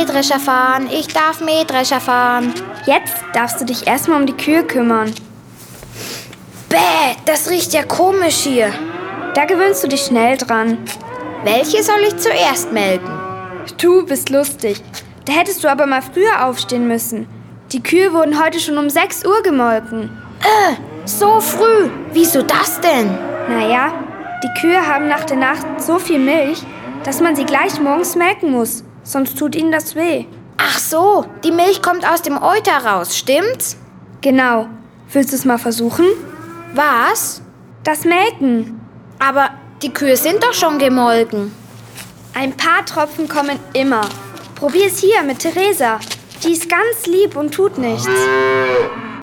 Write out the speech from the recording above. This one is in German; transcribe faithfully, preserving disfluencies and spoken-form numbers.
Mähdrescher fahren, ich darf Mähdrescher fahren. Jetzt darfst du dich erstmal um die Kühe kümmern. Bäh, das riecht ja komisch hier. Da gewöhnst du dich schnell dran. Welche soll ich zuerst melken? Du bist lustig. Da hättest du aber mal früher aufstehen müssen. Die Kühe wurden heute schon um sechs Uhr gemolken. Äh, so früh. Wieso das denn? Naja, die Kühe haben nach der Nacht so viel Milch, dass man sie gleich morgens melken muss. Sonst tut ihnen das weh. Ach so, die Milch kommt aus dem Euter raus, stimmt's? Genau. Willst du es mal versuchen? Was? Das Melken. Aber die Kühe sind doch schon gemolken. Ein paar Tropfen kommen immer. Probier es hier mit Theresa. Die ist ganz lieb und tut nichts.